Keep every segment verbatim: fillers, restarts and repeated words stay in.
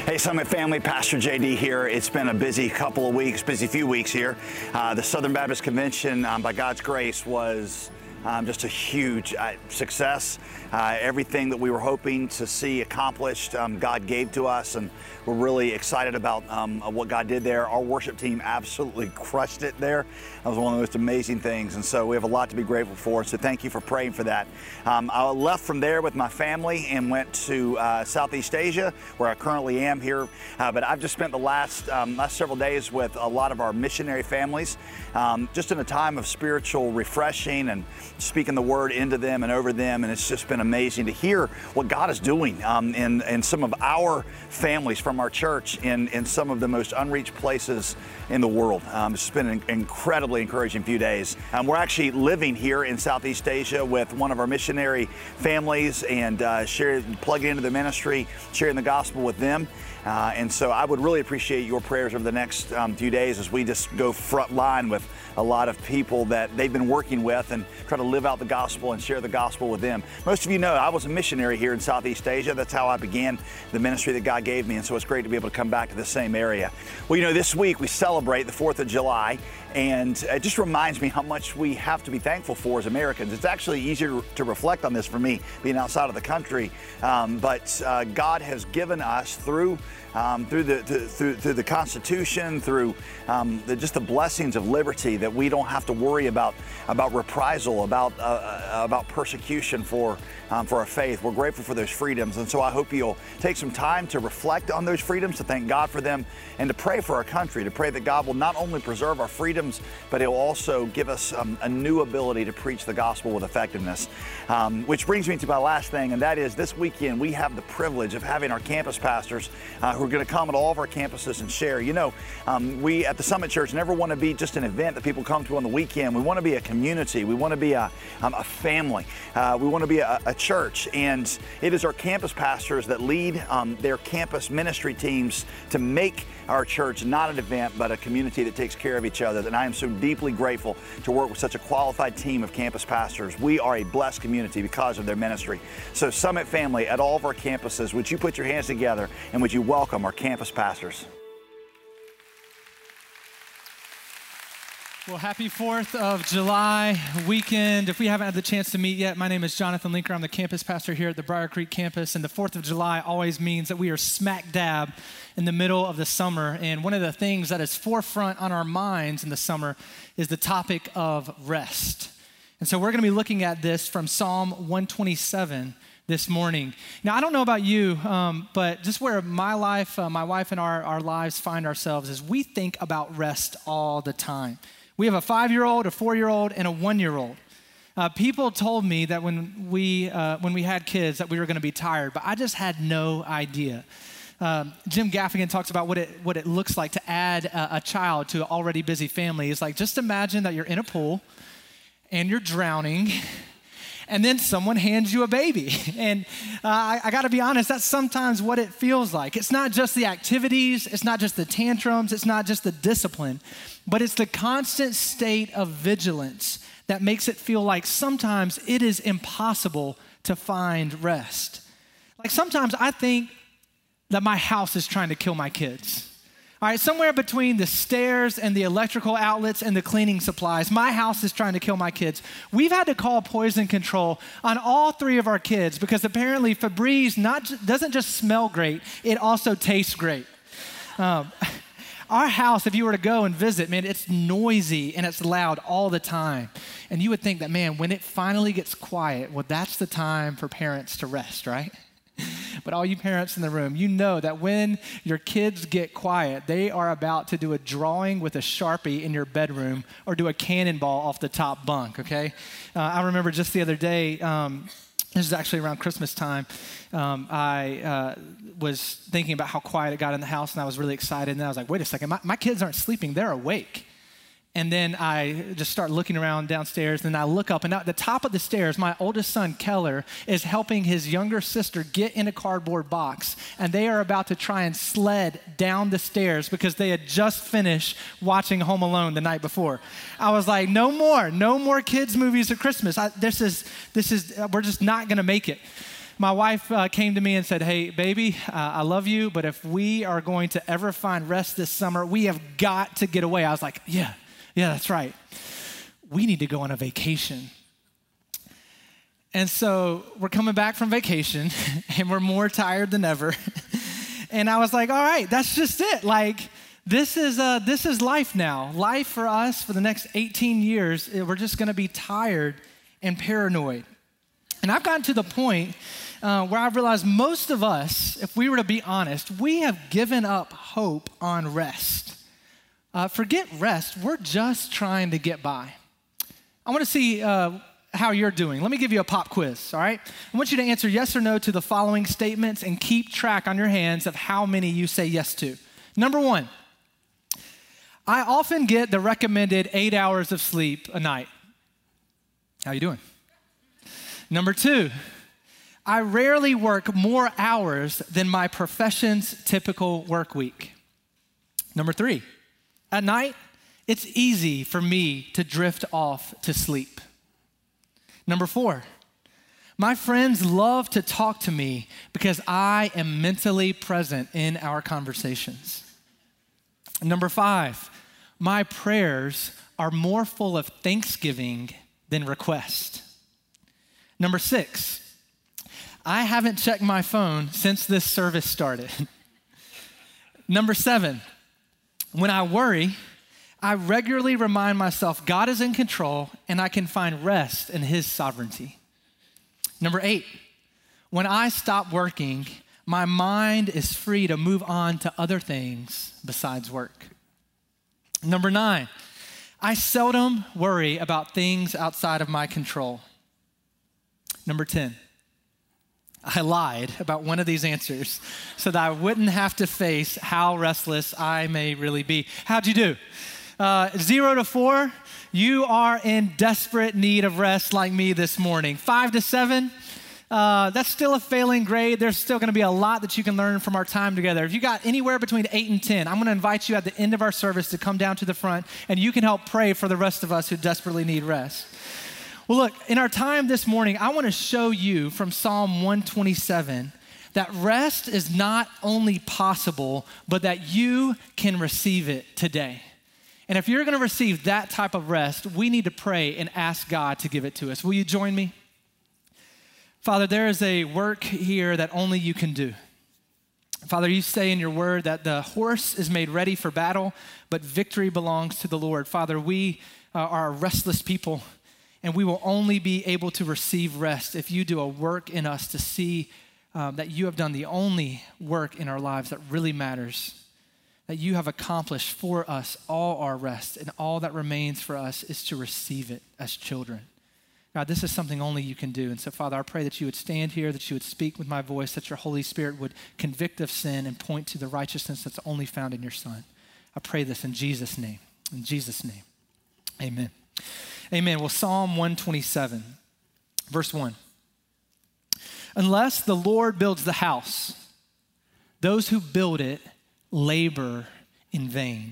Hey, Summit family, Pastor J D here. It's been a busy couple of weeks, busy few weeks here. Uh, the Southern Baptist Convention, um, by God's grace, was um, just a huge uh, success. Uh, everything that we were hoping to see accomplished, um, God gave to us, and we're really excited about um, what God did there. Our worship team absolutely crushed it there. That was one of the most amazing things, and so we have a lot to be grateful for, so thank you for praying for that. Um, I left from there with my family and went to uh, Southeast Asia, where I currently am here, uh, but I've just spent the last, um, last several days with a lot of our missionary families, um, just in a time of spiritual refreshing and speaking the word into them and over them, and it's just been amazing to hear what God is doing um, in, in some of our families from our church in, in some of the most unreached places in the world. Um, it's been an incredibly encouraging few days. Um, we're actually living here in Southeast Asia with one of our missionary families and uh, share, plugging into the ministry, sharing the gospel with them. Uh, and so I would really appreciate your prayers over the next um, few days as we just go front line with a lot of people that they've been working with and try to live out the gospel and share the gospel with them. Most of you know I was a missionary here in Southeast Asia. That's how I began the ministry that God gave me, and so it's great to be able to come back to the same area. Well, you know, this week we celebrate the fourth of July, and it just reminds me how much we have to be thankful for as Americans. It's actually easier to reflect on this for me, being outside of the country, um, but uh, God has given us through Um, through the to, through, through the Constitution, through um, the, just the blessings of liberty, that we don't have to worry about about reprisal, about uh, about persecution for um, for our faith. We're grateful for those freedoms, and so I hope you'll take some time to reflect on those freedoms, to thank God for them, and to pray for our country, to pray that God will not only preserve our freedoms, but He'll also give us um, a new ability to preach the gospel with effectiveness. Um, which brings me to my last thing, and that is this weekend we have the privilege of having our campus pastors uh, who are going to come at all of our campuses and share. You know, um, we at the Summit Church never want to be just an event that people come to on the weekend. We want to be a community. We want to be a, um, a family. Uh, we want to be a, a church, and it is our campus pastors that lead um, their campus ministry teams to make our church not an event, but a community that takes care of each other. And I am so deeply grateful to work with such a qualified team of campus pastors. We are a blessed community because of their ministry. So Summit family, at all of our campuses, would you put your hands together and would you welcome our campus pastors? Well, happy fourth of July weekend. If we haven't had the chance to meet yet, my name is Jonathan Linker. I'm the campus pastor here at the Briar Creek campus, and the fourth of July always means that we are smack dab in the middle of the summer, and one of the things that is forefront on our minds in the summer is the topic of rest. And so we're going to be looking at this from Psalm one twenty-seven this morning. Now, I don't know about you, um, but just where my life, uh, my wife and our, our lives find ourselves is we think about rest all the time. We have a five-year-old, a four-year-old, and a one-year-old. Uh, people told me that when we uh, when we had kids that we were going to be tired, but I just had no idea. Um, Jim Gaffigan talks about what it what it looks like to add a, a child to an already busy family. It's like, just imagine that you're in a pool and you're drowning, and then someone hands you a baby. And uh, I, I gotta be honest, that's sometimes what it feels like. It's not just the activities, it's not just the tantrums, it's not just the discipline, but it's the constant state of vigilance that makes it feel like sometimes it is impossible to find rest. Like sometimes I think that my house is trying to kill my kids. All right, somewhere between the stairs and the electrical outlets and the cleaning supplies, my house is trying to kill my kids. We've had to call poison control on all three of our kids because apparently Febreze not doesn't just smell great, it also tastes great. Um, our house, if you were to go and visit, man, it's noisy and it's loud all the time. And you would think that, man, when it finally gets quiet, well, that's the time for parents to rest, right? But all you parents in the room, you know that when your kids get quiet, they are about to do a drawing with a Sharpie in your bedroom or do a cannonball off the top bunk, okay? Uh, I remember just the other day, um, this is actually around Christmas time, um, I uh, was thinking about how quiet it got in the house, and I was really excited, and then I was like, wait a second, my, my kids aren't sleeping, they're awake. And then I just start looking around downstairs, and I look up, and at the top of the stairs, my oldest son, Keller, is helping his younger sister get in a cardboard box, and they are about to try and sled down the stairs because they had just finished watching Home Alone the night before. I was like, no more, no more kids' movies at Christmas. I, this is, this is, we're just not gonna make it. my wife uh, came to me and said, hey, baby, uh, I love you, but if we are going to ever find rest this summer, we have got to get away. I was like, yeah, yeah, that's right. We need to go on a vacation. And so we're coming back from vacation and we're more tired than ever. And I was like, all right, that's just it. Like, this is uh, this is life now. Life for us for the next eighteen years, we're just gonna be tired and paranoid. And I've gotten to the point uh, where I've realized most of us, if we were to be honest, we have given up hope on rest. Uh, forget rest, we're just trying to get by. I wanna see uh, how you're doing. Let me give you a pop quiz, all right? I want you to answer yes or no to the following statements and keep track on your hands of how many you say yes to. Number one, I often get the recommended eight hours of sleep a night. How you doing? Number two, I rarely work more hours than my profession's typical work week. Number three, at night, it's easy for me to drift off to sleep. Number four, my friends love to talk to me because I am mentally present in our conversations. Number five, my prayers are more full of thanksgiving than request. Number six, I haven't checked my phone since this service started. Number seven, when I worry, I regularly remind myself God is in control and I can find rest in his sovereignty. Number eight, when I stop working, my mind is free to move on to other things besides work. Number nine, I seldom worry about things outside of my control. Number ten, I lied about one of these answers so that I wouldn't have to face how restless I may really be. How'd you do? Uh, zero to four, you are in desperate need of rest like me this morning. Five to seven, uh, that's still a failing grade. There's still gonna be a lot that you can learn from our time together. If you got anywhere between eight and ten, I'm gonna invite you at the end of our service to come down to the front and you can help pray for the rest of us who desperately need rest. Well, look, in our time this morning, I wanna show you from Psalm one twenty-seven that rest is not only possible, but that you can receive it today. And if you're gonna receive that type of rest, we need to pray and ask God to give it to us. Will you join me? Father, there is a work here that only you can do. Father, you say in your word that the horse is made ready for battle, but victory belongs to the Lord. Father, we uh, are a restless people, and we will only be able to receive rest if you do a work in us to see um, that you have done the only work in our lives that really matters, that you have accomplished for us all our rest, and all that remains for us is to receive it as children. God, this is something only you can do. And so, Father, I pray that you would stand here, that you would speak with my voice, that your Holy Spirit would convict of sin and point to the righteousness that's only found in your Son. I pray this in Jesus' name. In Jesus' name, amen. Amen. Well, Psalm one twenty-seven, verse one. Unless the Lord builds the house, those who build it labor in vain.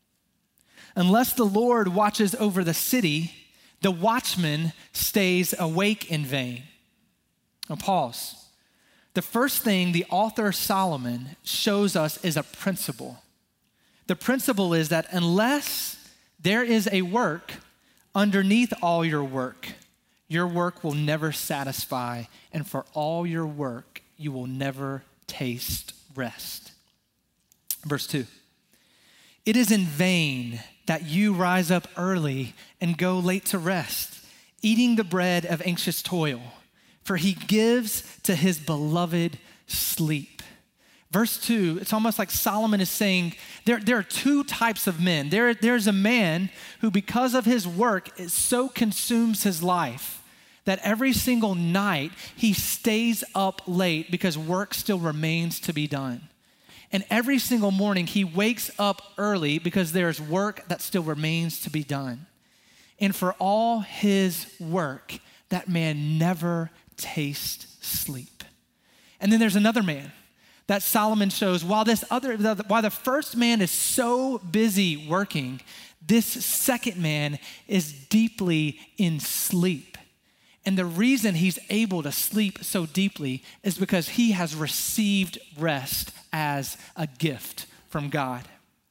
Unless the Lord watches over the city, the watchman stays awake in vain. Now pause. The first thing the author Solomon shows us is a principle. The principle is that unless there is a work underneath all your work, your work will never satisfy, and for all your work, you will never taste rest. Verse two, it is in vain that you rise up early and go late to rest, eating the bread of anxious toil, for he gives to his beloved sleep. Verse two, it's almost like Solomon is saying there, there are two types of men. There, there's a man who, because of his work, it so consumes his life that every single night he stays up late because work still remains to be done. And every single morning he wakes up early because there's work that still remains to be done. And for all his work, that man never tastes sleep. And then there's another man that Solomon shows, while this other, while the first man is so busy working, this second man is deeply in sleep. And the reason he's able to sleep so deeply is because he has received rest as a gift from God.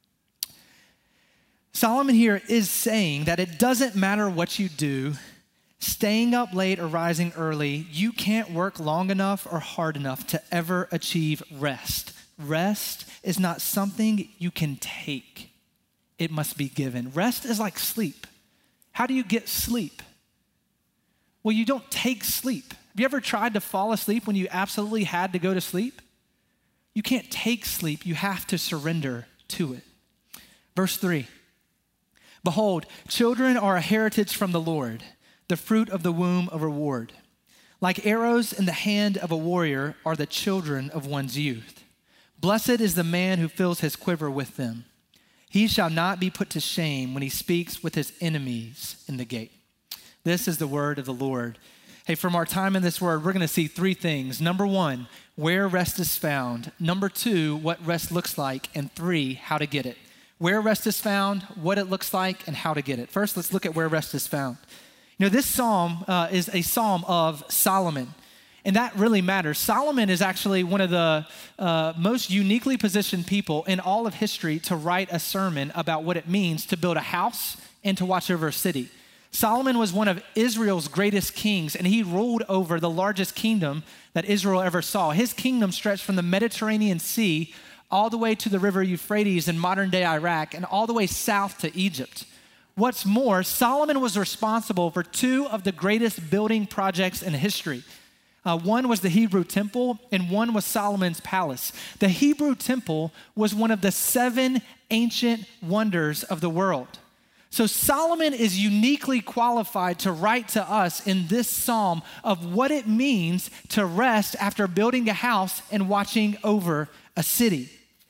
Solomon here is saying that it doesn't matter what you do, staying up late or rising early, you can't work long enough or hard enough to ever achieve rest. Rest is not something you can take. It must be given. Rest is like sleep. How do you get sleep? Well, you don't take sleep. Have you ever tried to fall asleep when you absolutely had to go to sleep? You can't take sleep. You have to surrender to it. Verse three, behold, children are a heritage from the Lord, the fruit of the womb a reward. Like arrows in the hand of a warrior are the children of one's youth. Blessed is the man who fills his quiver with them. He shall not be put to shame when he speaks with his enemies in the gate. This is the word of the Lord. Hey, from our time in this word, we're going to see three things. Number one, where rest is found. Number two, what rest looks like. And three, how to get it. Where rest is found, what it looks like, and how to get it. First, let's look at where rest is found. You know, this psalm uh, is a psalm of Solomon, and that really matters. Solomon is actually one of the uh, most uniquely positioned people in all of history to write a sermon about what it means to build a house and to watch over a city. Solomon was one of Israel's greatest kings, and he ruled over the largest kingdom that Israel ever saw. His kingdom stretched from the Mediterranean Sea all the way to the river Euphrates in modern-day Iraq and all the way south to Egypt. What's more, Solomon was responsible for two of the greatest building projects in history. Uh, one was the Hebrew temple, and one was Solomon's palace. The Hebrew temple was one of the seven ancient wonders of the world. So Solomon is uniquely qualified to write to us in this psalm of what it means to rest after building a house and watching over a city.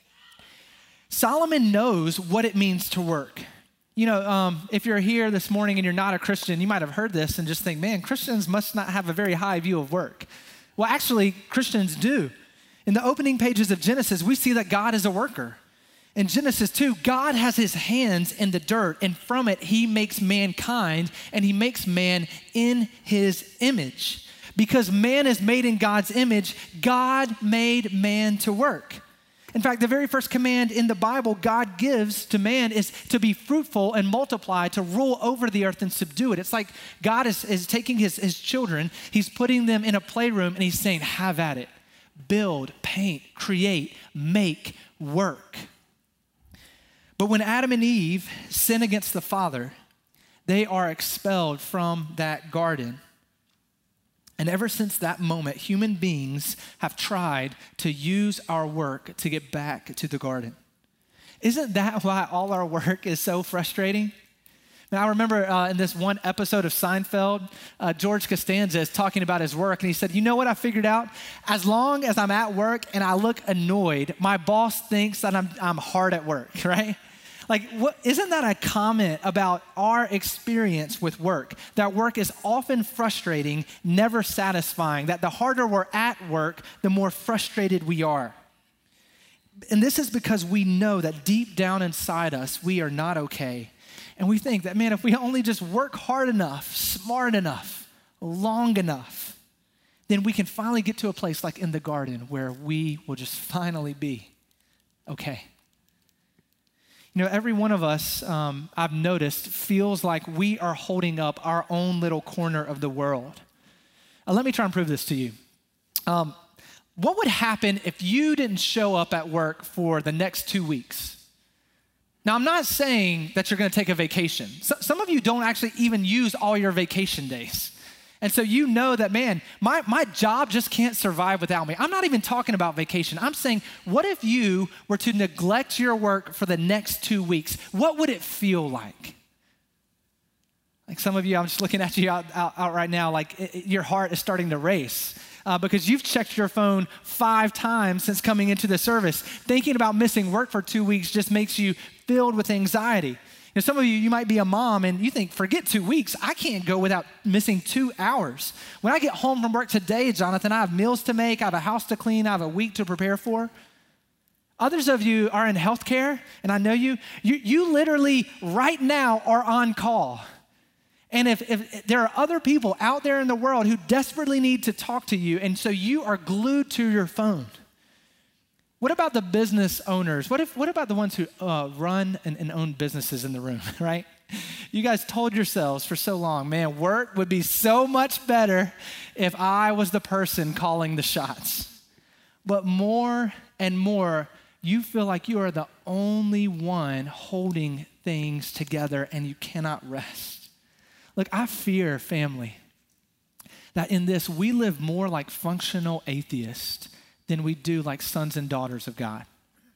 Solomon knows what it means to work. You know, um, if you're here this morning and you're not a Christian, you might have heard this and just think, man, Christians must not have a very high view of work. Well, actually, Christians do. In the opening pages of Genesis, we see that God is a worker. In Genesis two, God has his hands in the dirt, and from it, he makes mankind, and he makes man in his image. Because man is made in God's image, God made man to work. In fact, the very first command in the Bible God gives to man is to be fruitful and multiply, to rule over the earth and subdue it. It's like God is, is taking his, his children, he's putting them in a playroom, and he's saying, have at it. Build, paint, create, make, work. But when Adam and Eve sin against the Father, they are expelled from that garden. And ever since that moment, human beings have tried to use our work to get back to the garden. Isn't that why all our work is so frustrating? Now, I remember uh, in this one episode of Seinfeld, uh, George Costanza is talking about his work, and he said, you know what I figured out? As long as I'm at work and I look annoyed, my boss thinks that I'm, I'm hard at work, right? Like, what, isn't that a comment about our experience with work? That work is often frustrating, never satisfying, that the harder we're at work, the more frustrated we are. And this is because we know that deep down inside us, we are not okay. And we think that, man, if we only just work hard enough, smart enough, long enough, then we can finally get to a place like in the garden where we will just finally be okay. You know, every one of us, um, I've noticed, feels like we are holding up our own little corner of the world. Uh, let me try and prove this to you. Um, what would happen if you didn't show up at work for the next two weeks? Now, I'm not saying that you're going to take a vacation. So, some of you don't actually even use all your vacation days. And so you know that, man, my, my job just can't survive without me. I'm not even talking about vacation. I'm saying, what if you were to neglect your work for the next two weeks? What would it feel like? Like some of you, I'm just looking at you out, out, out right now, like it, it, your heart is starting to race uh, because you've checked your phone five times since coming into the service. Thinking about missing work for two weeks just makes you filled with anxiety. You know, some of you, you might be a mom and you think, forget two weeks. I can't go without missing two hours. When I get home from work today, Jonathan, I have meals to make, I have a house to clean, I have a week to prepare for. Others of you are in healthcare, and I know you, you, you literally right now are on call. And if, if there are other people out there in the world who desperately need to talk to you, and so you are glued to your phone, what about the business owners? What if? What about the ones who uh, run and, and own businesses in the room, right? You guys told yourselves for so long, man, work would be so much better if I was the person calling the shots. But more and more, you feel like you are the only one holding things together and you cannot rest. Look, I fear, family, that in this we live more like functional atheists than we do like sons and daughters of God.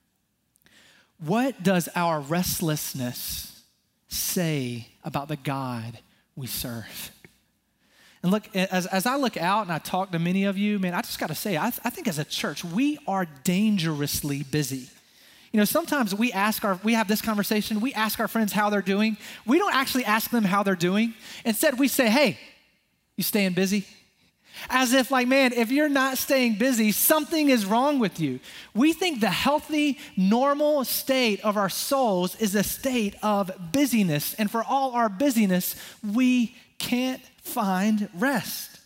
What does our restlessness say about the God we serve? And look, as, as I look out and I talk to many of you, man, I just got to say, I, I think as a church, we are dangerously busy. You know, sometimes we ask our, we have this conversation, we ask our friends how they're doing. We don't actually ask them how they're doing. Instead, we say, hey, you staying busy? As if like, man, if you're not staying busy, something is wrong with you. We think the healthy, normal state of our souls is a state of busyness. And for all our busyness, we can't find rest.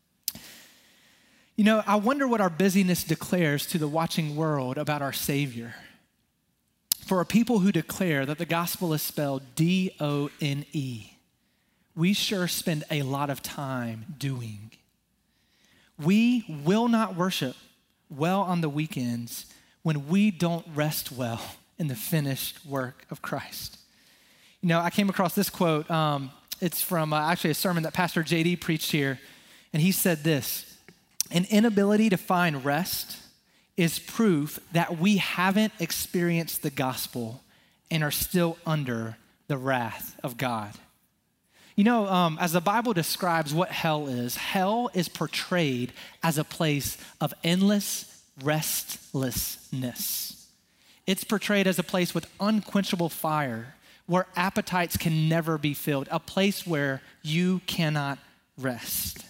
You know, I wonder what our busyness declares to the watching world about our Savior. For a people who declare that the gospel is spelled D O N E, we sure spend a lot of time doing. We will not worship well on the weekends when we don't rest well in the finished work of Christ. You know, I came across this quote. Um, it's from uh, actually a sermon that Pastor J D preached here, and he said this: an inability to find rest is proof that we haven't experienced the gospel and are still under the wrath of God. You know, um, as the Bible describes what hell is, hell is portrayed as a place of endless restlessness. It's portrayed as a place with unquenchable fire, where appetites can never be filled, a place where you cannot rest.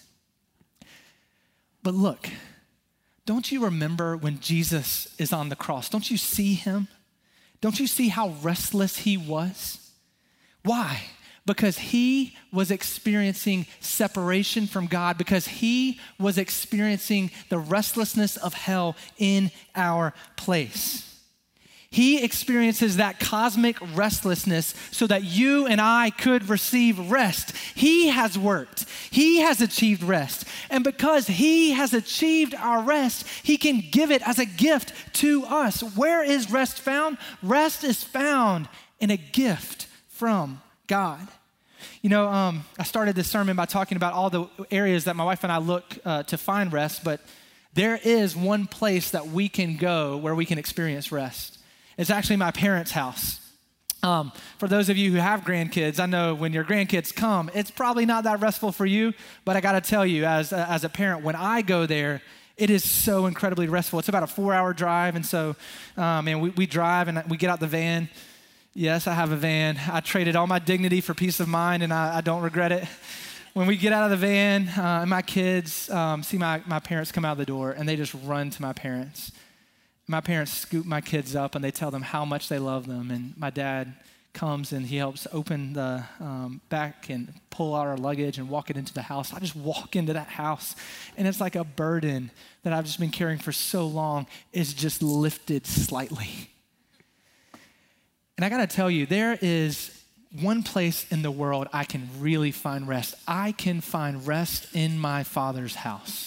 But look, don't you remember when Jesus is on the cross? Don't you see him? Don't you see how restless he was? Why? Because he was experiencing separation from God, because he was experiencing the restlessness of hell in our place. He experiences that cosmic restlessness so that you and I could receive rest. He has worked. He has achieved rest. And because he has achieved our rest, he can give it as a gift to us. Where is rest found? Rest is found in a gift from God. You know, um, I started this sermon by talking about all the areas that my wife and I look uh, to find rest, but there is one place that we can go where we can experience rest. It's actually my parents' house. Um, for those of you who have grandkids, I know when your grandkids come, it's probably not that restful for you, but I got to tell you, as a, as a parent, when I go there, it is so incredibly restful. It's about a four-hour drive, and so, um, and we, we drive and we get out the van. Yes, I have a van. I traded all my dignity for peace of mind, and I, I don't regret it. When we get out of the van, uh, and my kids um, see my, my parents come out of the door, and they just run to my parents. My parents scoop my kids up and they tell them how much they love them. And my dad comes and he helps open the um, back and pull out our luggage and walk it into the house. I just walk into that house and it's like a burden that I've just been carrying for so long is just lifted slightly. And I got to tell you, there is one place in the world I can really find rest. I can find rest in my Father's house.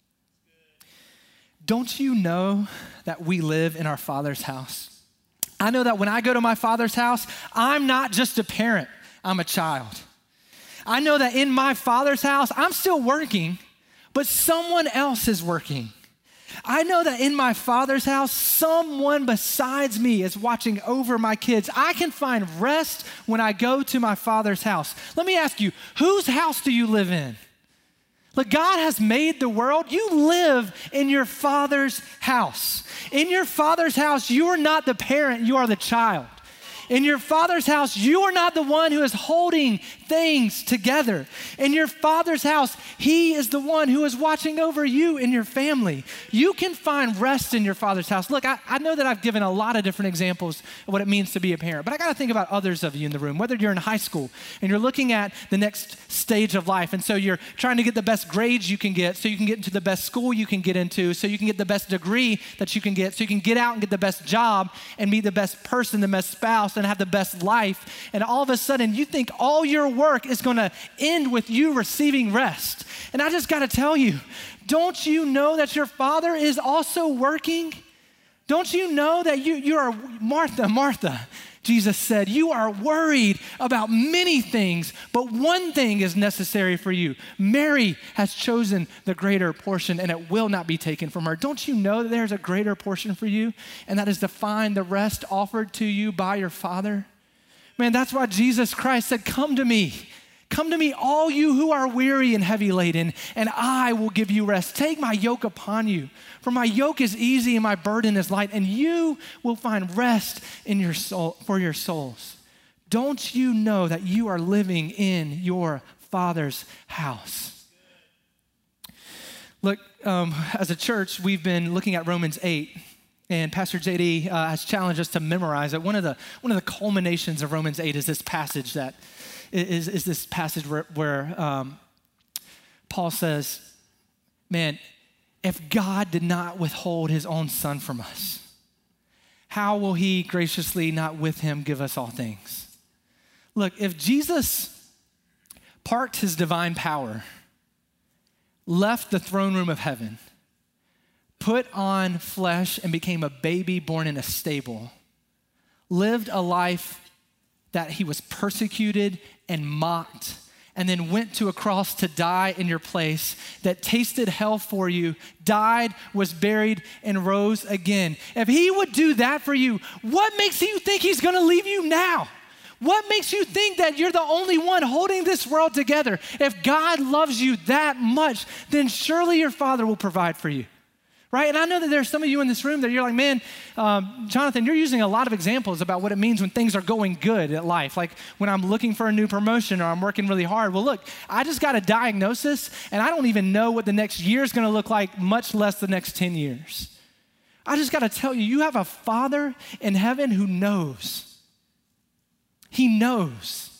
Don't you know that we live in our Father's house? I know that when I go to my Father's house, I'm not just a parent, I'm a child. I know that in my Father's house, I'm still working, but someone else is working. I know that in my Father's house, someone besides me is watching over my kids. I can find rest when I go to my Father's house. Let me ask you, whose house do you live in? Look, God has made the world. You live in your Father's house. In your Father's house, you are not the parent, you are the child. In your Father's house, you are not the one who is holding things together. In your Father's house, he is the one who is watching over you and your family. You can find rest in your Father's house. Look, I, I know that I've given a lot of different examples of what it means to be a parent, but I got to think about others of you in the room, whether you're in high school and you're looking at the next stage of life. And so you're trying to get the best grades you can get so you can get into the best school you can get into, so you can get the best degree that you can get, so you can get out and get the best job and be the best person, the best spouse, and have the best life. And all of a sudden you think all your work is going to end with you receiving rest. And I just got to tell you, don't you know that your Father is also working? Don't you know that you, you are, Martha, Martha, Jesus said, you are worried about many things, but one thing is necessary for you. Mary has chosen the greater portion and it will not be taken from her. Don't you know that there's a greater portion for you? And that is to find the rest offered to you by your Father. Man, that's why Jesus Christ said, come to me. Come to me, all you who are weary and heavy laden, and I will give you rest. Take my yoke upon you, for my yoke is easy and my burden is light, and you will find rest in your soul for your souls. Don't you know that you are living in your Father's house? Look, um, as a church, we've been looking at Romans eight. And Pastor J D uh, has challenged us to memorize it. One of the one of the culminations of Romans eight is this passage that is, is this passage where, where um, Paul says, man, if God did not withhold his own son from us, how will he graciously not with him give us all things? Look, if Jesus parked his divine power, left the throne room of heaven, put on flesh and became a baby born in a stable, lived a life that he was persecuted and mocked, and then went to a cross to die in your place, that tasted hell for you, died, was buried, and rose again. If he would do that for you, what makes you think he's gonna leave you now? What makes you think that you're the only one holding this world together? If God loves you that much, then surely your Father will provide for you. Right? And I know that there's some of you in this room that you're like, man, um, Jonathan, you're using a lot of examples about what it means when things are going good at life. Like when I'm looking for a new promotion or I'm working really hard. Well, look, I just got a diagnosis and I don't even know what the next year is going to look like, much less the next ten years. I just got to tell you, you have a Father in heaven who knows. He knows.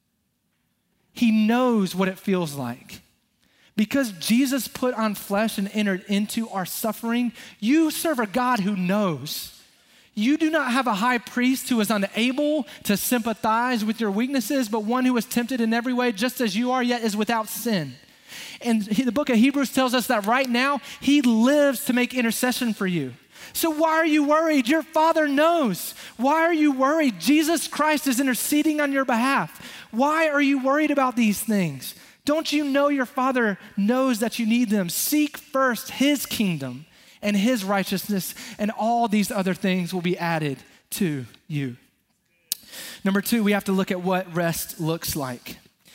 He knows what it feels like. Because Jesus put on flesh and entered into our suffering, you serve a God who knows. You do not have a high priest who is unable to sympathize with your weaknesses, but one who is tempted in every way just as you are, yet is without sin. And he, the book of Hebrews tells us that right now, he lives to make intercession for you. So why are you worried? Your Father knows. Why are you worried? Jesus Christ is interceding on your behalf. Why are you worried about these things? Don't you know your Father knows that you need them? Seek first his kingdom and his righteousness, and all these other things will be added to you. Number two, we have to look at what rest looks like.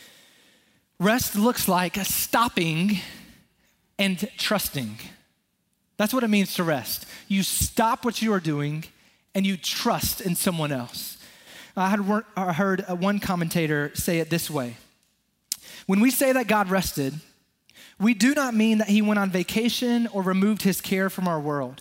Rest looks like stopping and trusting. That's what it means to rest. You stop what you are doing and you trust in someone else. I had heard one commentator say it this way. When we say that God rested, we do not mean that he went on vacation or removed his care from our world.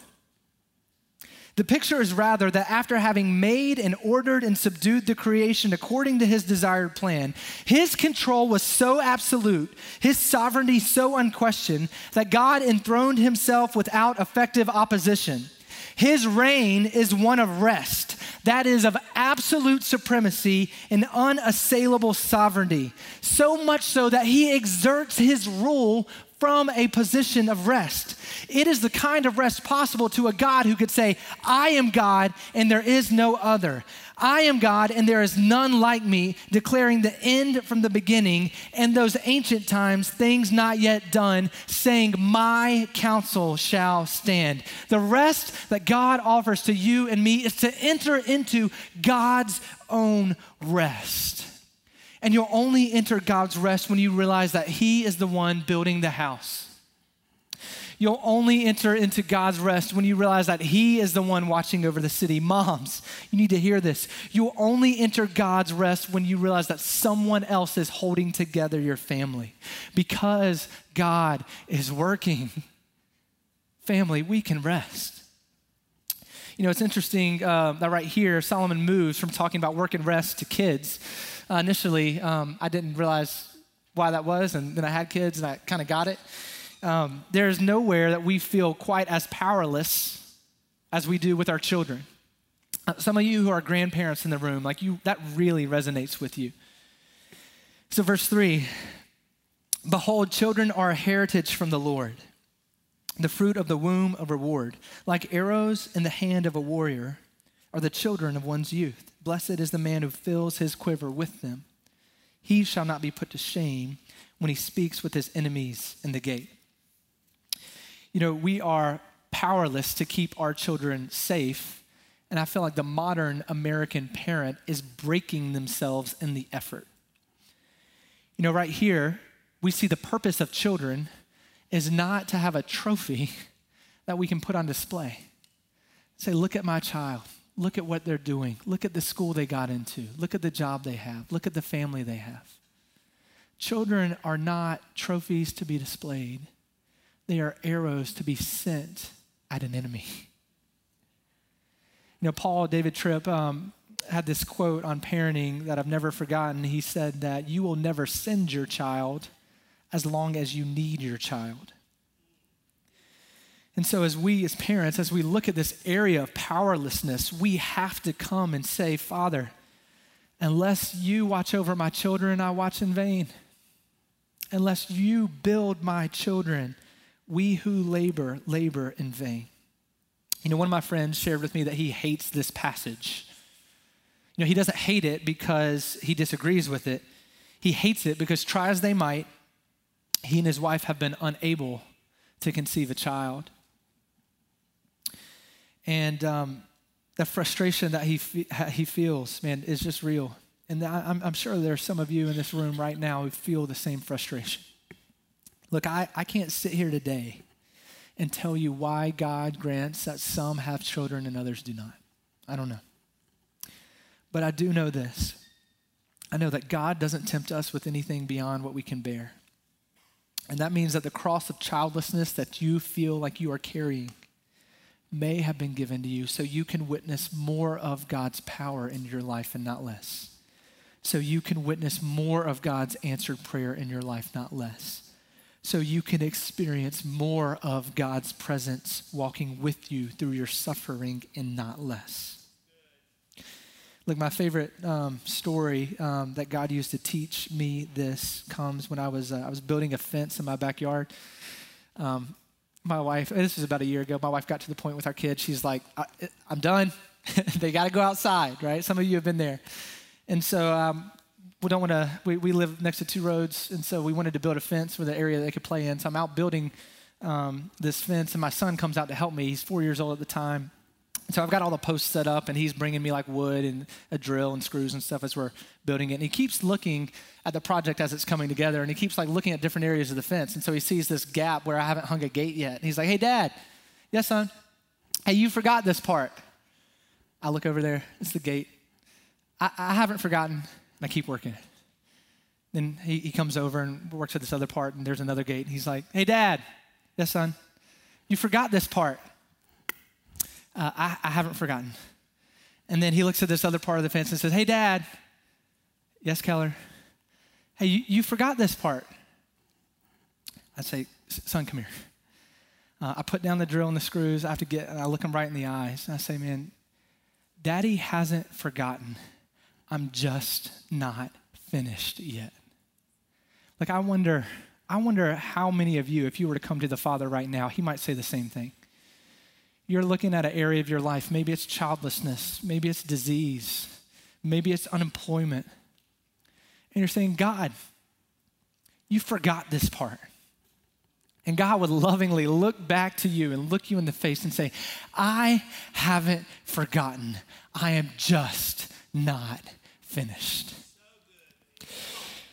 The picture is rather that after having made and ordered and subdued the creation according to his desired plan, his control was so absolute, his sovereignty so unquestioned, that God enthroned himself without effective opposition. His reign is one of rest, that is of absolute supremacy and unassailable sovereignty, so much so that he exerts his rule from a position of rest. It is the kind of rest possible to a God who could say, I am God and there is no other. I am God and there is none like me, declaring the end from the beginning and those ancient times, things not yet done, saying, my counsel shall stand. The rest that God offers to you and me is to enter into God's own rest. And you'll only enter God's rest when you realize that he is the one building the house. You'll only enter into God's rest when you realize that he is the one watching over the city. Moms, you need to hear this. You'll only enter God's rest when you realize that someone else is holding together your family, because God is working. Family, we can rest. You know, it's interesting uh, that right here, Solomon moves from talking about work and rest to kids. Uh, initially, um, I didn't realize why that was, and then I had kids and I kind of got it. Um, there's nowhere that we feel quite as powerless as we do with our children. Uh, some of you who are grandparents in the room, like you, that really resonates with you. So verse three, behold, children are a heritage from the Lord, the fruit of the womb a reward. Like arrows in the hand of a warrior are the children of one's youth. Blessed is the man who fills his quiver with them. He shall not be put to shame when he speaks with his enemies in the gate. You know, we are powerless to keep our children safe, and I feel like the modern American parent is breaking themselves in the effort. You know, right here, we see the purpose of children is not to have a trophy that we can put on display. Say, look at my child. Look at what they're doing. Look at the school they got into. Look at the job they have. Look at the family they have. Children are not trophies to be displayed. They are arrows to be sent at an enemy. You know, Paul David Tripp um, had this quote on parenting that I've never forgotten. He said that you will never send your child as long as you need your child. And so as we as parents, as we look at this area of powerlessness, we have to come and say, Father, unless you watch over my children, I watch in vain. Unless you build my children, we who labor, labor in vain. You know, one of my friends shared with me that he hates this passage. You know, he doesn't hate it because he disagrees with it. He hates it because try as they might, he and his wife have been unable to conceive a child. And um, the frustration that he fe- he feels, man, is just real. And I'm, I'm sure there are some of you in this room right now who feel the same frustration. Look, I, I can't sit here today and tell you why God grants that some have children and others do not. I don't know. But I do know this. I know that God doesn't tempt us with anything beyond what we can bear. And that means that the cross of childlessness that you feel like you are carrying may have been given to you so you can witness more of God's power in your life and not less. So you can witness more of God's answered prayer in your life, not less. So you can experience more of God's presence walking with you through your suffering and not less. Look, my favorite um, story um, that God used to teach me this comes when I was uh, I was building a fence in my backyard. Um, my wife, this was about a year ago, my wife got to the point with our kids, she's like, I, I'm done. They got to go outside, right? Some of you have been there. And so um, we don't want to, we, we live next to two roads, and so we wanted to build a fence with an area they could play in. So I'm out building um, this fence, and my son comes out to help me. He's four years old at the time. So I've got all the posts set up, and he's bringing me like wood and a drill and screws and stuff as we're building it. And he keeps looking at the project as it's coming together, and he keeps like looking at different areas of the fence. And so he sees this gap where I haven't hung a gate yet. And he's like, hey, Dad. Yes, son? Hey, you forgot this part. I look over there. It's the gate. I, I haven't forgotten, and I keep working. Then he, he comes over and works at this other part, and there's another gate. And he's like, hey, Dad. Yes, son? You forgot this part. Uh, I, I haven't forgotten. And then he looks at this other part of the fence and says, hey, Dad. Yes, Keller. Hey, you, you forgot this part. I say, son, come here. Uh, I put down the drill and the screws. I have to get, and I look him right in the eyes. And I say, man, Daddy hasn't forgotten. I'm just not finished yet. Like, I wonder, I wonder how many of you, if you were to come to the Father right now, he might say the same thing. You're looking at an area of your life. Maybe it's childlessness. Maybe it's disease. Maybe it's unemployment. And you're saying, God, you forgot this part. And God would lovingly look back to you and look you in the face and say, I haven't forgotten. I am just not finished.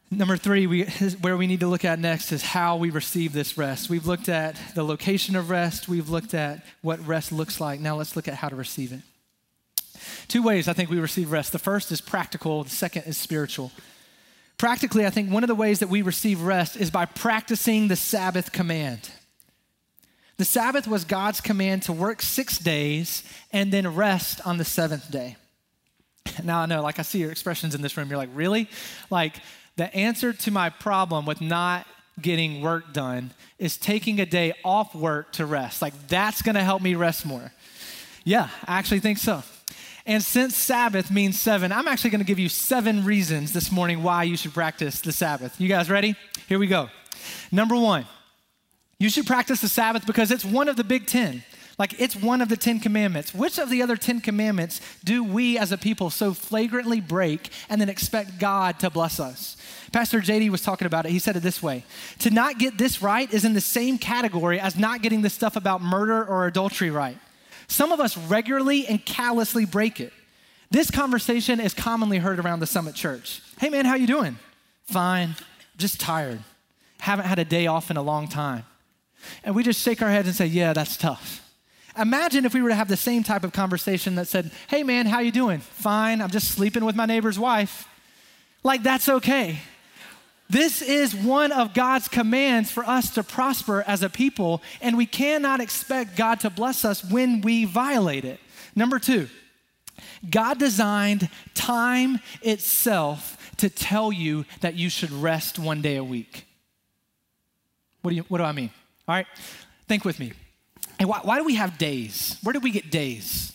Number three, we, where we need to look at next is how we receive this rest. We've looked at the location of rest. We've looked at what rest looks like. Now let's look at how to receive it. Two ways I think we receive rest. The first is practical. The second is spiritual. Practically, I think one of the ways that we receive rest is by practicing the Sabbath command. The Sabbath was God's command to work six days and then rest on the seventh day. Now I know, like I see your expressions in this room. You're like, really? Like, the answer to my problem with not getting work done is taking a day off work to rest. Like, that's gonna help me rest more. Yeah, I actually think so. And since Sabbath means seven, I'm actually gonna give you seven reasons this morning why you should practice the Sabbath. You guys ready? Here we go. Number one, you should practice the Sabbath because it's one of the big ten. Like, it's one of the Ten Commandments. Which of the other Ten Commandments do we as a people so flagrantly break and then expect God to bless us? Pastor J D was talking about it. He said it this way: to not get this right is in the same category as not getting the stuff about murder or adultery right. Some of us regularly and callously break it. This conversation is commonly heard around the Summit Church. Hey man, how you doing? Fine, just tired. Haven't had a day off in a long time. And we just shake our heads and say, yeah, that's tough. Imagine if we were to have the same type of conversation that said, hey man, how you doing? Fine, I'm just sleeping with my neighbor's wife. Like, that's okay. This is one of God's commands for us to prosper as a people, and we cannot expect God to bless us when we violate it. Number two, God designed time itself to tell you that you should rest one day a week. What do you, what do I mean? All right, think with me. Hey, why, why do we have days? Where did we get days?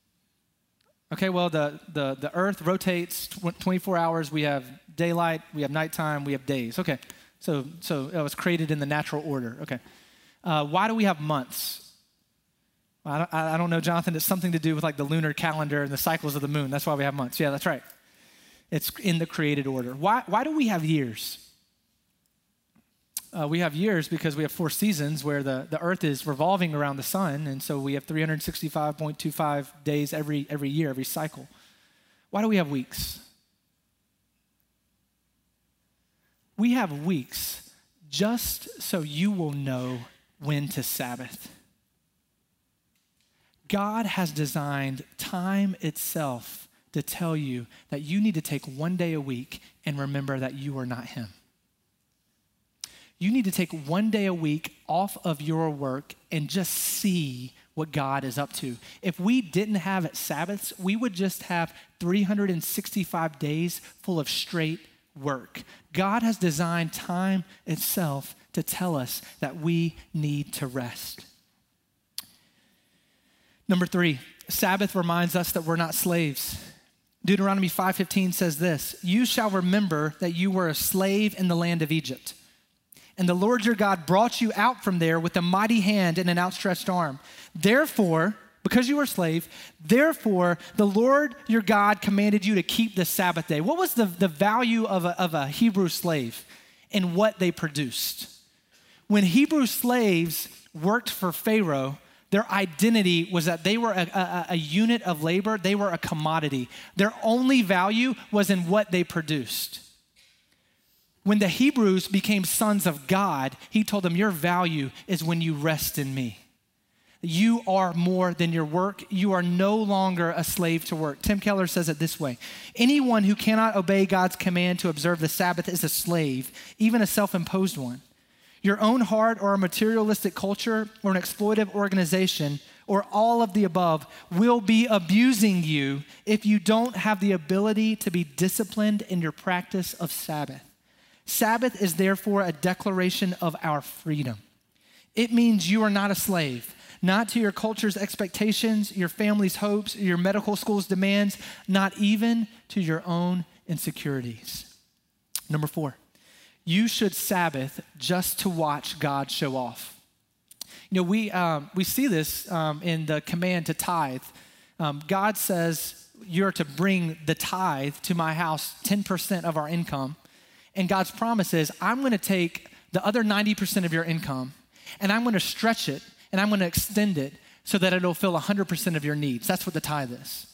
Okay, well, the, the, the earth rotates twenty-four hours. We have daylight, we have nighttime, we have days. Okay, so, so it was created in the natural order. Okay. Uh, why do we have months? I don't, I don't know, Jonathan. It's something to do with like the lunar calendar and the cycles of the moon. That's why we have months. Yeah, that's right. It's in the created order. Why, why do we have years? Uh, we have years because we have four seasons where the, the earth is revolving around the sun, and so we have three hundred sixty-five point two five days every, every year, every cycle. Why do we have weeks? We have weeks just so you will know when to Sabbath. God has designed time itself to tell you that you need to take one day a week and remember that you are not him. You need to take one day a week off of your work and just see what God is up to. If we didn't have Sabbaths, we would just have three hundred sixty-five days full of straight work. God has designed time itself to tell us that we need to rest. Number three, Sabbath reminds us that we're not slaves. Deuteronomy five fifteen says this: you shall remember that you were a slave in the land of Egypt. And the Lord your God brought you out from there with a mighty hand and an outstretched arm. Therefore, because you were a slave, therefore the Lord your God commanded you to keep the Sabbath day. What was the, the value of a, of a Hebrew slave in what they produced? When Hebrew slaves worked for Pharaoh, their identity was that they were a, a, a unit of labor. They were a commodity. Their only value was in what they produced. When the Hebrews became sons of God, he told them, your value is when you rest in me. You are more than your work. You are no longer a slave to work. Tim Keller says it this way: anyone who cannot obey God's command to observe the Sabbath is a slave, even a self-imposed one. Your own heart or a materialistic culture or an exploitive organization or all of the above will be abusing you if you don't have the ability to be disciplined in your practice of Sabbath. Sabbath is therefore a declaration of our freedom. It means you are not a slave, not to your culture's expectations, your family's hopes, your medical school's demands, not even to your own insecurities. Number four, you should Sabbath just to watch God show off. You know, we um, we see this um, in the command to tithe. Um, God says you're to bring the tithe to my house, ten percent of our income. And God's promise is, I'm going to take the other ninety percent of your income and I'm going to stretch it and I'm going to extend it so that it'll fill one hundred percent of your needs. That's what the tithe is.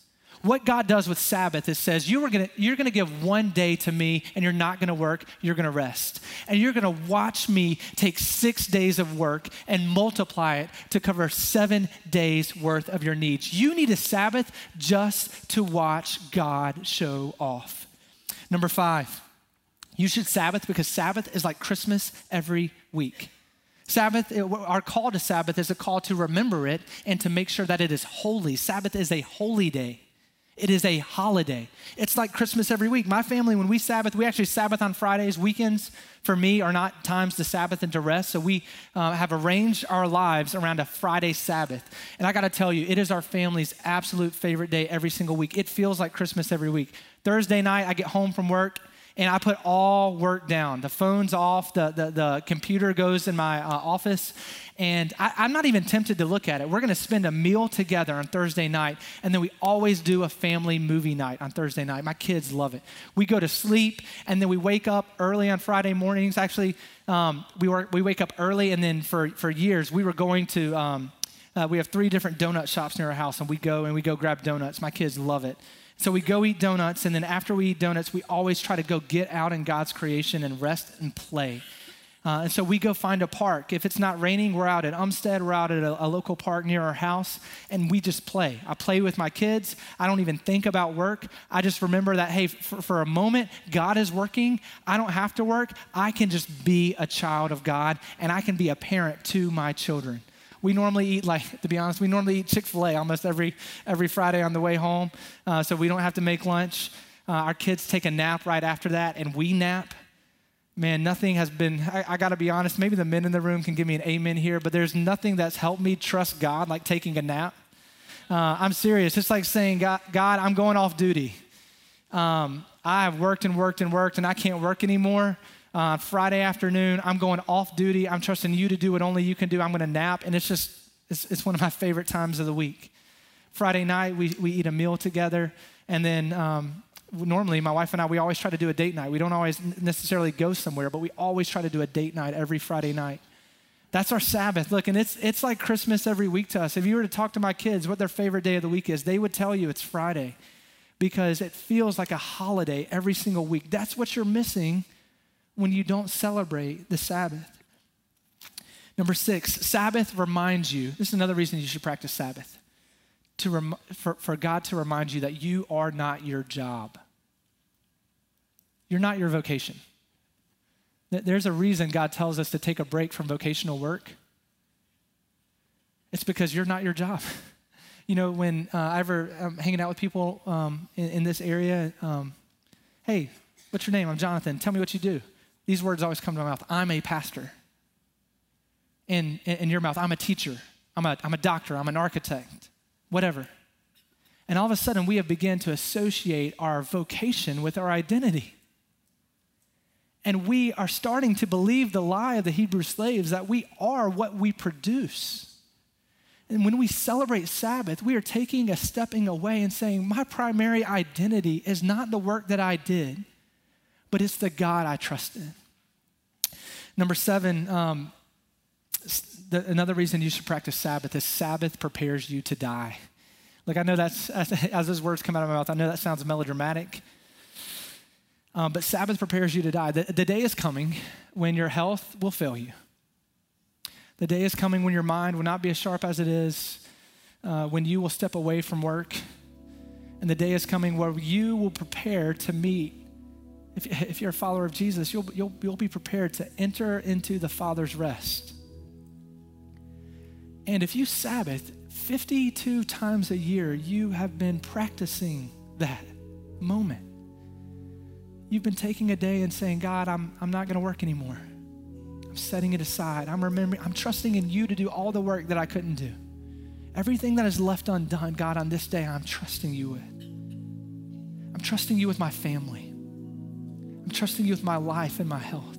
What God does with Sabbath is says, you are gonna, you're gonna give one day to me and you're not gonna work, you're gonna rest. And you're gonna watch me take six days of work and multiply it to cover seven days worth of your needs. You need a Sabbath just to watch God show off. Number five, you should Sabbath because Sabbath is like Christmas every week. Sabbath, our call to Sabbath is a call to remember it and to make sure that it is holy. Sabbath is a holy day. It is a holiday. It's like Christmas every week. My family, when we Sabbath, we actually Sabbath on Fridays. Weekends, for me, are not times to Sabbath and to rest. So we uh, have arranged our lives around a Friday Sabbath. And I got to tell you, it is our family's absolute favorite day every single week. It feels like Christmas every week. Thursday night, I get home from work, and I put all work down. The phone's off, the, the, the computer goes in my uh, office, and I, I'm not even tempted to look at it. We're gonna spend a meal together on Thursday night, and then we always do a family movie night on Thursday night. My kids love it. We go to sleep, and then we wake up early on Friday mornings. Actually, um, we, work, we wake up early, and then for, for years, we were going to, um, uh, we have three different donut shops near our house, and we go and we go grab donuts. My kids love it. So we go eat donuts, and then after we eat donuts, we always try to go get out in God's creation and rest and play. Uh, and so we go find a park. If it's not raining, we're out at Umstead, we're out at a, a local park near our house, and we just play. I play with my kids. I don't even think about work. I just remember that, hey, for, for a moment, God is working. I don't have to work. I can just be a child of God, and I can be a parent to my children. We normally eat, like, to be honest, we normally eat Chick-fil-A almost every every Friday on the way home, uh, so we don't have to make lunch. Uh, our kids take a nap right after that, and we nap. Man, nothing has been, I, I got to be honest, maybe the men in the room can give me an amen here, but there's nothing that's helped me trust God like taking a nap. Uh, I'm serious. It's like saying, God, God I'm going off duty. Um, I have worked and worked and worked, and I can't work anymore. Uh, Friday afternoon, I'm going off duty. I'm trusting you to do what only you can do. I'm going to nap, and it's just, it's, it's one of my favorite times of the week. Friday night, we, we eat a meal together, and then um, normally my wife and I, we always try to do a date night. We don't always necessarily go somewhere, but we always try to do a date night every Friday night. That's our Sabbath. Look, and it's it's like Christmas every week to us. If you were to talk to my kids what their favorite day of the week is, they would tell you it's Friday because it feels like a holiday every single week. That's what you're missing when you don't celebrate the Sabbath. Number six, Sabbath reminds you, this is another reason you should practice Sabbath, to rem, for, for God to remind you that you are not your job. You're not your vocation. There's a reason God tells us to take a break from vocational work. It's because you're not your job. You know, when uh, I ever am hanging out with people um, in, in this area, um, hey, what's your name? I'm Jonathan. Tell me what you do. These words always come to my mouth. I'm a pastor. In, in, in your mouth, I'm a teacher. I'm a, I'm a doctor. I'm an architect. Whatever. And all of a sudden, we have begun to associate our vocation with our identity. And we are starting to believe the lie of the Hebrew slaves that we are what we produce. And when we celebrate Sabbath, we are taking a stepping away and saying, my primary identity is not the work that I did, but it's the God I trust in. Number seven, um, the, another reason you should practice Sabbath is Sabbath prepares you to die. Like I know that's, as, as those words come out of my mouth, I know that sounds melodramatic, um, but Sabbath prepares you to die. The, the day is coming when your health will fail you. The day is coming when your mind will not be as sharp as it is, uh, when you will step away from work. And the day is coming where you will prepare to meet. If, if you're a follower of Jesus, you'll, you'll, you'll be prepared to enter into the Father's rest. And if you Sabbath fifty-two times a year, you have been practicing that moment. You've been taking a day and saying, God, I'm, I'm not going to work anymore. I'm setting it aside. I'm remembering, I'm trusting in you to do all the work that I couldn't do. Everything that is left undone, God, on this day, I'm trusting you with. I'm trusting you with my family. I'm trusting you with my life and my health.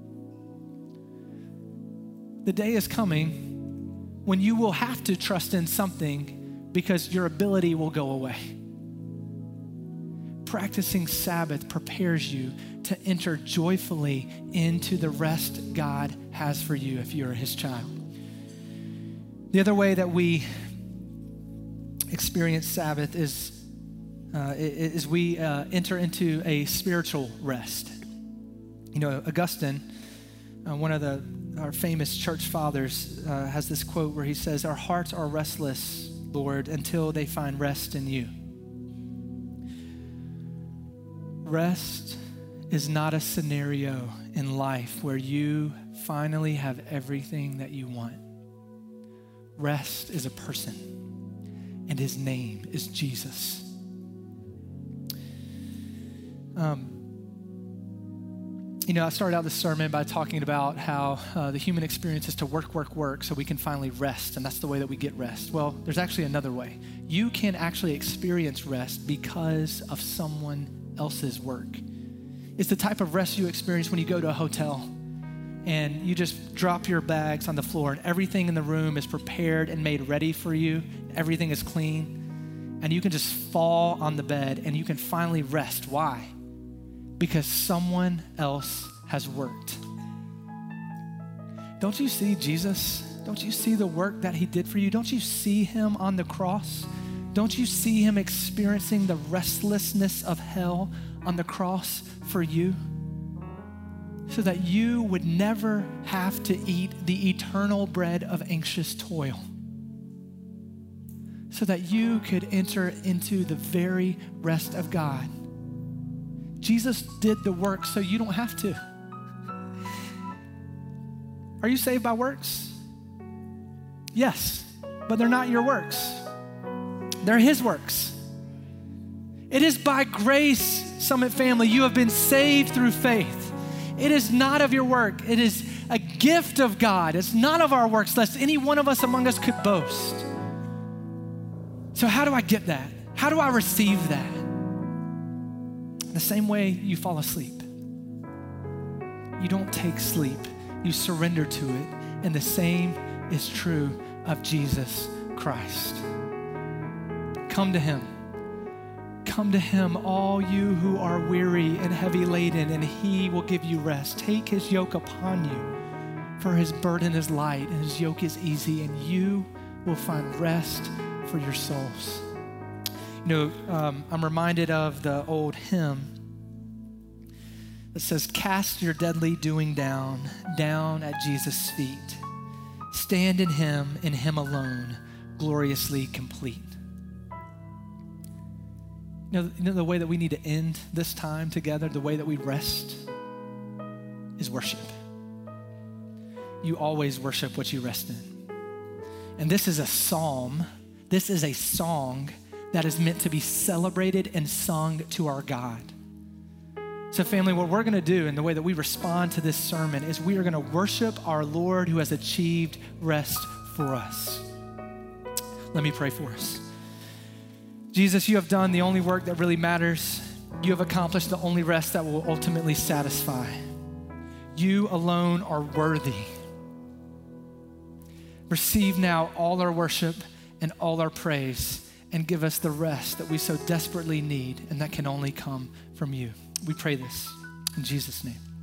The day is coming when you will have to trust in something because your ability will go away. Practicing Sabbath prepares you to enter joyfully into the rest God has for you if you're his child. The other way that we experience Sabbath is uh, as we uh, enter into a spiritual rest. You know, Augustine, uh, one of the our famous church fathers, uh, has this quote where he says, "Our hearts are restless, Lord, until they find rest in you." Rest is not a scenario in life where you finally have everything that you want. Rest is a person, and his name is Jesus. Um, you know, I started out this sermon by talking about how uh, the human experience is to work, work, work so we can finally rest, and that's the way that we get rest. Well, there's actually another way. You can actually experience rest because of someone else's work. It's the type of rest you experience when you go to a hotel and you just drop your bags on the floor and everything in the room is prepared and made ready for you. Everything is clean and you can just fall on the bed and you can finally rest. Why? Because someone else has worked. Don't you see Jesus? Don't you see the work that he did for you? Don't you see him on the cross? Don't you see him experiencing the restlessness of hell on the cross for you? So that you would never have to eat the eternal bread of anxious toil. So that you could enter into the very rest of God. Jesus did the work so you don't have to. Are you saved by works? Yes, but they're not your works. They're his works. It is by grace, Summit family, you have been saved through faith. It is not of your work. It is a gift of God. It's not of our works, lest any one of us among us could boast. So how do I get that? How do I receive that? The same way you fall asleep. You don't take sleep. You surrender to it. And the same is true of Jesus Christ. Come to him. Come to him, all you who are weary and heavy laden, and he will give you rest. Take his yoke upon you, for his burden is light and his yoke is easy, and you will find rest for your souls. You know, um, I'm reminded of the old hymn that says, "Cast your deadly doing down, down at Jesus' feet. Stand in him, in him alone, gloriously complete." You know, you know the way that we need to end this time together, the way that we rest, is worship. You always worship what you rest in. And this is a psalm, this is a song that is meant to be celebrated and sung to our God. So family, what we're gonna do and the way that we respond to this sermon is we are gonna worship our Lord who has achieved rest for us. Let me pray for us. Jesus, you have done the only work that really matters. You have accomplished the only rest that will ultimately satisfy. You alone are worthy. Receive now all our worship and all our praise and give us the rest that we so desperately need and that can only come from you. We pray this in Jesus' name.